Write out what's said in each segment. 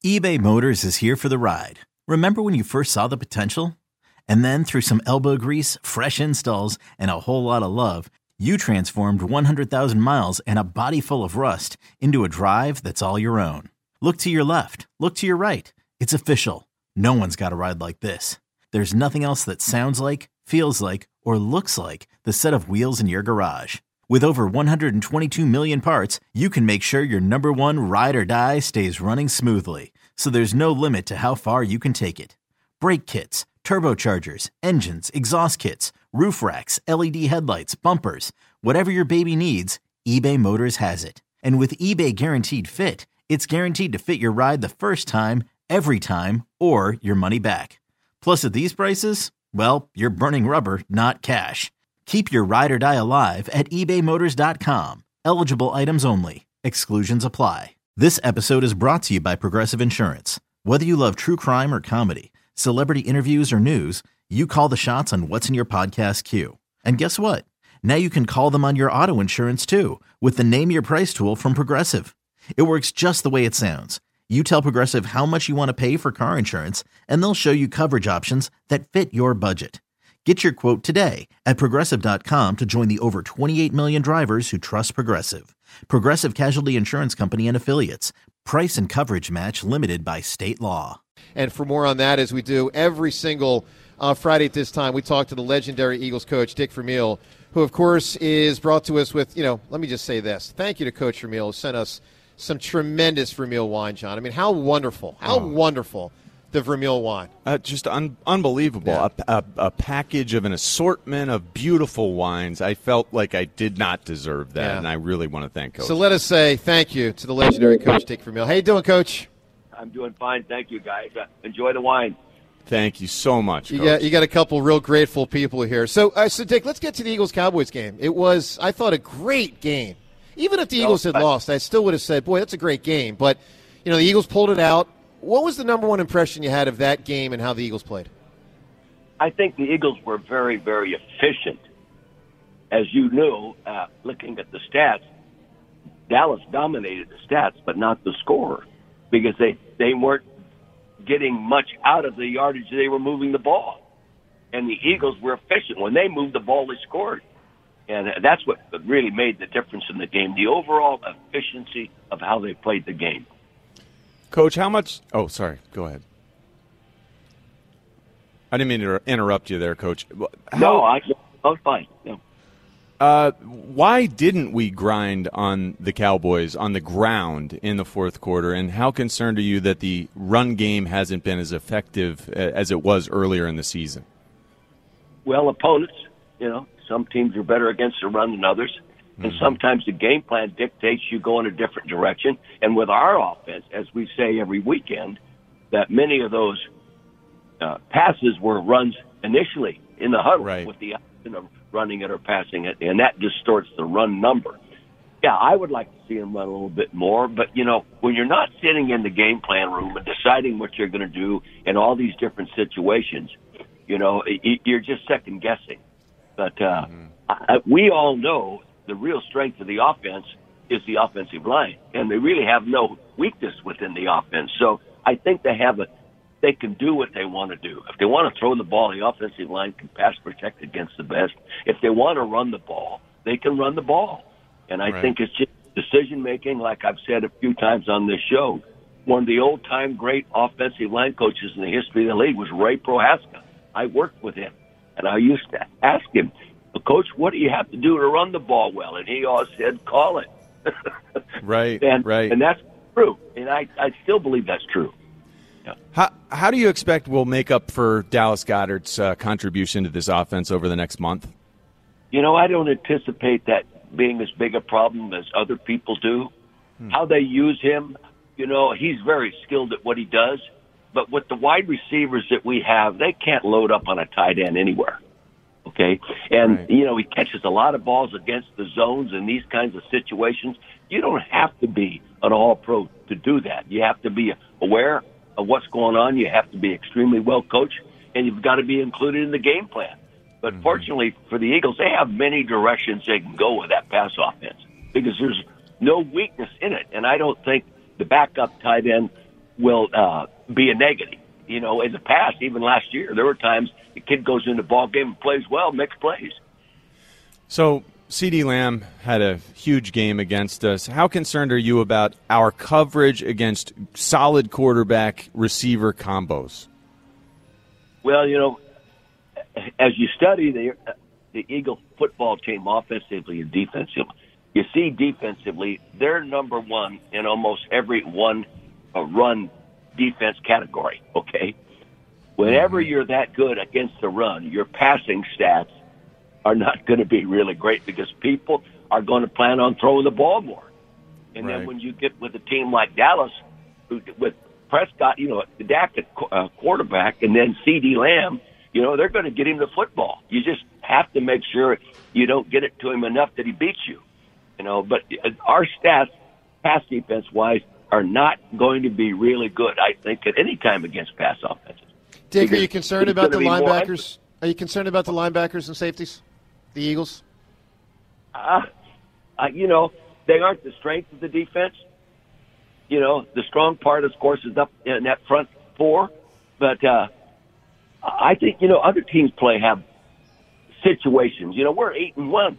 eBay Motors is here for the ride. Remember when you first saw the potential? And then through some elbow grease, fresh installs, and a whole lot of love, you transformed 100,000 miles and a body full of rust into a drive that's all your own. Look to your left. Look to your right. It's official. No one's got a ride like this. There's nothing else that sounds like, feels like, or looks like the set of wheels in your garage. With over 122 million parts, you can make sure your number one ride or die stays running smoothly. So there's no limit to how far you can take it. Brake kits, turbochargers, engines, exhaust kits, roof racks, LED headlights, bumpers, whatever your baby needs, eBay Motors has it. And with eBay Guaranteed Fit, it's guaranteed to fit your ride the first time, every time, or your money back. Plus at these prices, well, you're burning rubber, not cash. Keep your ride or die alive at ebaymotors.com. Eligible items only. Exclusions apply. This episode is brought to you by Progressive Insurance. Whether you love true crime or comedy, celebrity interviews or news, you call the shots on what's in your podcast queue. And guess what? Now you can call them on your auto insurance too with the Name Your Price tool from Progressive. It works just the way it sounds. You tell Progressive how much you want to pay for car insurance, and they'll show you coverage options that fit your budget. Get your quote today at Progressive.com to join the over 28 million drivers who trust Progressive. Progressive Casualty Insurance Company and Affiliates. Price and coverage match limited by state law. And for more on that, as we do every single Friday at this time, we talk to the legendary Eagles coach, Dick Vermeil, who, of course, is brought to us with, let me just say this. Thank you to Coach Vermeil, who sent us some tremendous Vermeil wine, John. I mean, how wonderful the Vermeil wine. Just unbelievable. Yeah. A package of an assortment of beautiful wines. I felt like I did not deserve that, and I really want to thank Coach. So let us say thank you to the legendary Coach Dick Vermeil. How you doing, Coach? I'm doing fine. Thank you, guys. Enjoy the wine. Thank you so much, Coach. You got a couple real grateful people here. So Dick, let's get to the Eagles-Cowboys game. It was, I thought, a great game. Even if the Eagles had lost, I still would have said, boy, that's a great game. But, the Eagles pulled it out. What was the number one impression you had of that game and how the Eagles played? I think the Eagles were very, very efficient. As you knew, looking at the stats, Dallas dominated the stats, but not the score, because they weren't getting much out of the yardage they were moving the ball. And the Eagles were efficient. When they moved the ball, they scored. And that's what really made the difference in the game, the overall efficiency of how they played the game. Coach, how much – oh, sorry. Go ahead. I didn't mean to interrupt you there, Coach. No, I was fine. No. Why didn't we grind on the Cowboys on the ground in the fourth quarter, and how concerned are you that the run game hasn't been as effective as it was earlier in the season? Well, opponents, some teams are better against the run than others. And sometimes the game plan dictates you go in a different direction. And with our offense, as we say every weekend, that many of those passes were runs initially in the huddle with the option of running it or passing it, and that distorts the run number. Yeah, I would like to see them run a little bit more, but, when you're not sitting in the game plan room and deciding what you're going to do in all these different situations, you're just second-guessing. But we all know the real strength of the offense is the offensive line, and they really have no weakness within the offense. So I think they can do what they want to do. If they want to throw the ball, the offensive line can pass protect against the best. If they want to run the ball, they can run the ball. And I think it's just decision-making, like I've said a few times on this show. One of the old-time great offensive line coaches in the history of the league was Ray Prohaska. I worked with him, and I used to ask him, Coach, what do you have to do to run the ball well? And he always said, call it. Right. And that's true. And I still believe that's true. Yeah. How do you expect we'll make up for Dallas Goedert's contribution to this offense over the next month? I don't anticipate that being as big a problem as other people do. How they use him, he's very skilled at what he does. But with the wide receivers that we have, they can't load up on a tight end anywhere. Okay? And, he catches a lot of balls against the zones in these kinds of situations. You don't have to be an all-pro to do that. You have to be aware of what's going on. You have to be extremely well coached, and you've got to be included in the game plan. But fortunately for the Eagles, they have many directions they can go with that pass offense because there's no weakness in it. And I don't think the backup tight end will be a negative. You know, in the past, even last year, there were times the kid goes into the ball game and plays well, makes plays. So CeeDee Lamb had a huge game against us. How concerned are you about our coverage against solid quarterback receiver combos? Well, you know, as you study the Eagle football team offensively and defensively, you see defensively they're number one in almost every one run defense category, okay? Whenever you're that good against the run, your passing stats are not going to be really great because people are going to plan on throwing the ball more. And then when you get with a team like Dallas, with Prescott, you know, Dak at quarterback, and then CeeDee Lamb, you know, they're going to get him the football. You just have to make sure you don't get it to him enough that he beats you. You know, but our stats, pass defense-wise, are not going to be really good, I think, at any time against pass offenses. Dick, are you concerned about the linebackers? Are you concerned about the linebackers and safeties, the Eagles? You know, they aren't the strength of the defense. You know, the strong part, of course, is up in that front four. But I think, you know, other teams have situations. You know, we're 8-1.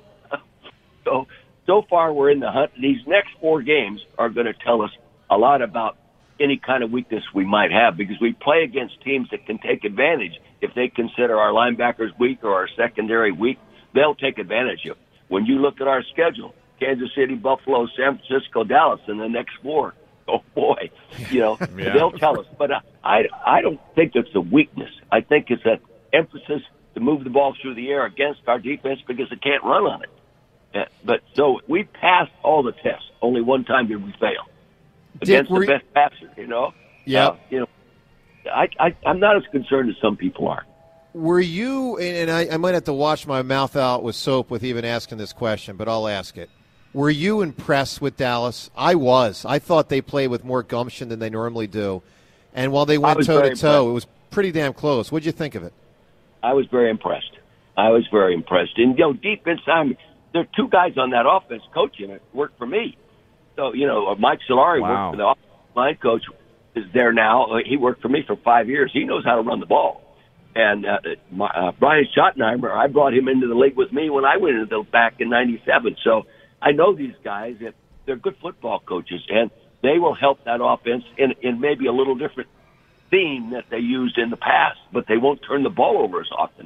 So far we're in the hunt. These next 4 games are going to tell us a lot about any kind of weakness we might have because we play against teams that can take advantage. If they consider our linebackers weak or our secondary weak, they'll take advantage of it. When you look at our schedule, Kansas City, Buffalo, San Francisco, Dallas in the next 4, oh boy, you know, they'll tell us. But I don't think it's a weakness. I think it's an emphasis to move the ball through the air against our defense because they can't run on it. But so we passed all the tests. Only one time did we fail. Against the best passer, you know? Yeah. You know, I'm not as concerned as some people are. Were you, and I might have to wash my mouth out with soap with even asking this question, but I'll ask it. Were you impressed with Dallas? I was. I thought they played with more gumption than they normally do. And while they went toe-to-toe, it was pretty damn close. What'd you think of it? I was very impressed. And, you know, deep inside, there are 2 guys on that offense coaching it worked for me. So, you know, Mike Solari worked for the offensive line coach, is there now. He worked for me for 5 years. He knows how to run the ball. And Brian Schottenheimer, I brought him into the league with me when I went into the back in '97. So I know these guys, and they're good football coaches, and they will help that offense in maybe a little different theme that they used in the past, but they won't turn the ball over as often.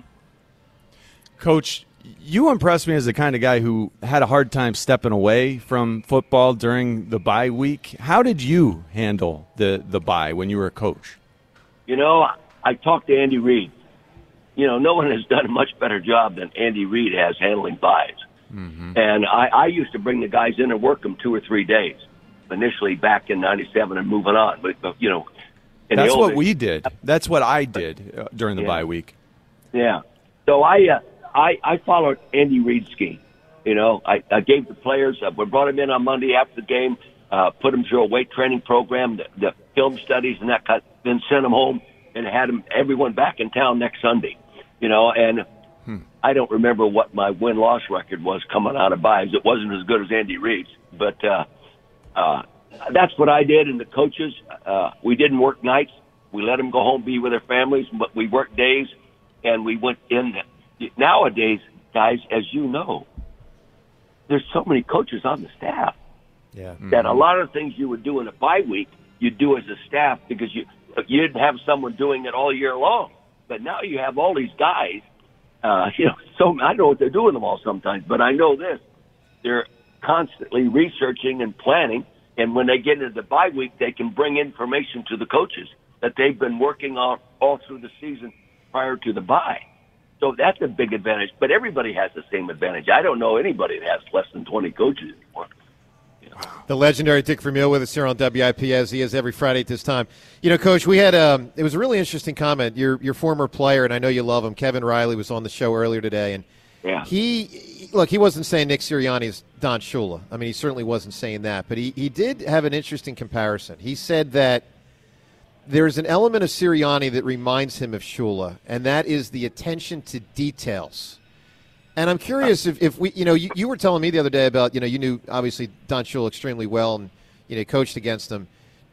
Coach, you impressed me as the kind of guy who had a hard time stepping away from football during the bye week. How did you handle the bye when you were a coach? You know, I talked to Andy Reid. You know, no one has done a much better job than Andy Reid has handling byes. Mm-hmm. And I used to bring the guys in and work them 2 or 3 days, initially back in '97 and moving on. But you know, that's what we did. That's what I did during the bye week. Yeah. So I followed Andy Reid's scheme. You know, I gave the players, we brought them in on Monday after the game, put them through a weight training program, the film studies and that kind, then sent them home and had everyone back in town next Sunday. You know, and I don't remember what my win-loss record was coming out of byes. It wasn't as good as Andy Reid's, but that's what I did. And the coaches, we didn't work nights. We let them go home, be with their families, but we worked days, and we went in. Nowadays, guys, as you know, there's so many coaches on the staff that a lot of things you would do in a bye week, you do as a staff because you didn't have someone doing it all year long. But now you have all these guys. You know, so I know what they're doing them all sometimes, but I know this: they're constantly researching and planning. And when they get into the bye week, they can bring information to the coaches that they've been working on all through the season prior to the bye. So that's a big advantage. But everybody has the same advantage. I don't know anybody that has less than 20 coaches anymore. The legendary Dick Vermeil with us here on WIP, as he is every Friday at this time. You know, Coach, we had it was a really interesting comment. Your former player, and I know you love him, Kevin Riley, was on the show earlier today, and he wasn't saying Nick Sirianni is Don Shula. I mean, he certainly wasn't saying that, but he did have an interesting comparison. He said that there's an element of Sirianni that reminds him of Shula, and that is the attention to details. And I'm curious if we, you know, you were telling me the other day about, you know, you knew obviously Don Shula extremely well and, you know, coached against him.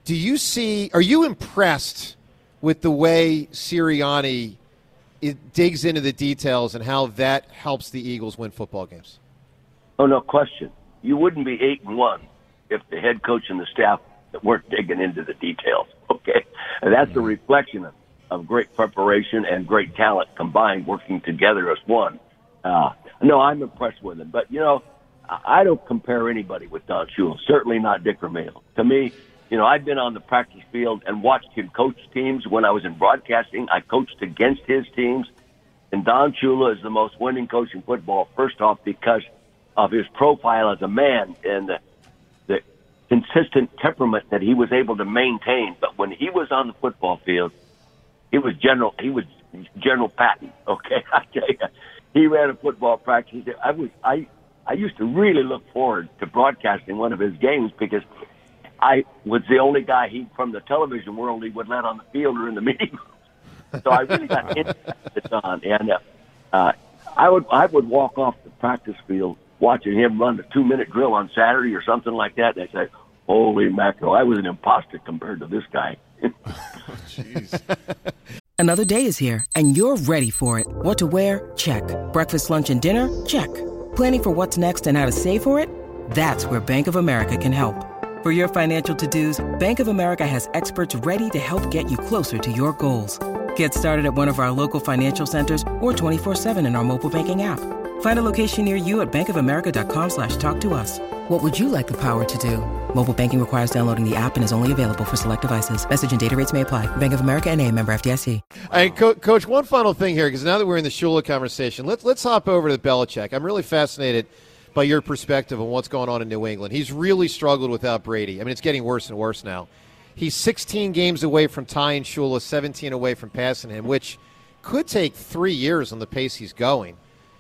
Are you impressed with the way Sirianni digs into the details and how that helps the Eagles win football games? Oh, no question. You wouldn't be 8-1 if the head coach and the staff weren't digging into the details. Okay, and that's a reflection of great preparation and great talent combined, working together as one. No, I'm impressed with him. But I don't compare anybody with Don Shula. Certainly not Dick Vermeil. To me, I've been on the practice field and watched him coach teams. When I was in broadcasting, I coached against his teams. And Don Shula is the most winning coach in football, first off, because of his profile as a man and the consistent temperament that he was able to maintain. But when he was on the football field, he was General Patton. Okay, I tell you, he ran a football practice. I used to really look forward to broadcasting one of his games because I was the only guy from the television world he would let on the field or in the meeting room. So I really got into it on. And I would walk off the practice field watching him run the 2-minute drill on Saturday or something like that. And I'd say, holy mackerel, I was an imposter compared to this guy. Jeez. Another day is here, and you're ready for it. What to wear? Check. Breakfast, lunch, and dinner? Check. Planning for what's next and how to save for it? That's where Bank of America can help. For your financial to-dos, Bank of America has experts ready to help get you closer to your goals. Get started at one of our local financial centers or 24/7 in our mobile banking app. Find a location near you at bankofamerica.com/talktous. What would you like the power to do? Mobile banking requires downloading the app and is only available for select devices. Message and data rates may apply. Bank of America N.A., member FDIC. And Coach, one final thing here, because now that we're in the Shula conversation, let's hop over to Belichick. I'm really fascinated by your perspective on what's going on in New England. He's really struggled without Brady. I mean, it's getting worse and worse now. He's 16 games away from tying Shula, 17 away from passing him, which could take 3 years on the pace he's going.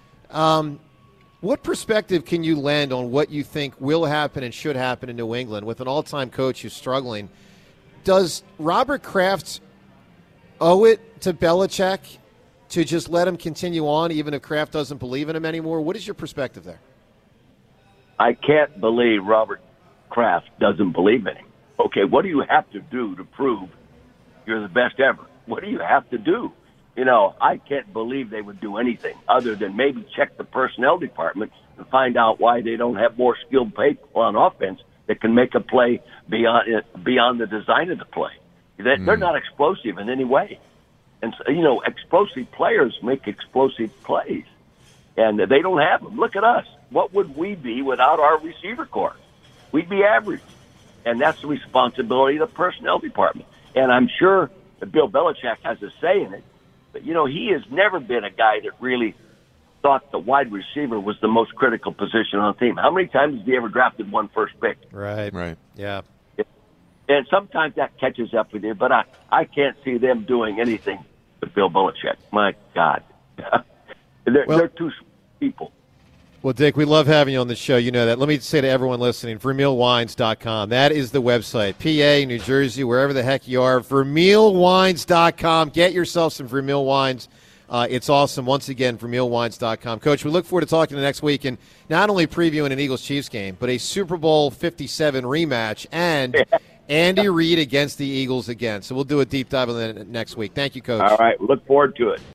What perspective can you lend on what you think will happen and should happen in New England with an all-time coach who's struggling? Does Robert Kraft owe it to Belichick to just let him continue on even if Kraft doesn't believe in him anymore? What is your perspective there? I can't believe Robert Kraft doesn't believe in him. Okay, what do you have to do to prove you're the best ever? What do you have to do? I can't believe they would do anything other than maybe check the personnel department and find out why they don't have more skilled people on offense that can make a play beyond the design of the play. They're not explosive in any way. And, explosive players make explosive plays. And they don't have them. Look at us. What would we be without our receiver corps? We'd be average. And that's the responsibility of the personnel department. And I'm sure that Bill Belichick has a say in it. But, he has never been a guy that really thought the wide receiver was the most critical position on the team. How many times has he ever drafted one first pick? Right. Yeah. And sometimes that catches up with you, but I can't see them doing anything with Bill Belichick. My God. They're two people. Well, Dick, we love having you on the show. You know that. Let me say to everyone listening, VermeilWines.com. That is the website. PA, New Jersey, wherever the heck you are, VermeilWines.com. Get yourself some Vermeil Wines. It's awesome. Once again, VermeilWines.com. Coach, we look forward to talking next week and not only previewing an Eagles-Chiefs game, but a Super Bowl 57 rematch and Andy Reid against the Eagles again. So we'll do a deep dive on that next week. Thank you, Coach. All right. Look forward to it.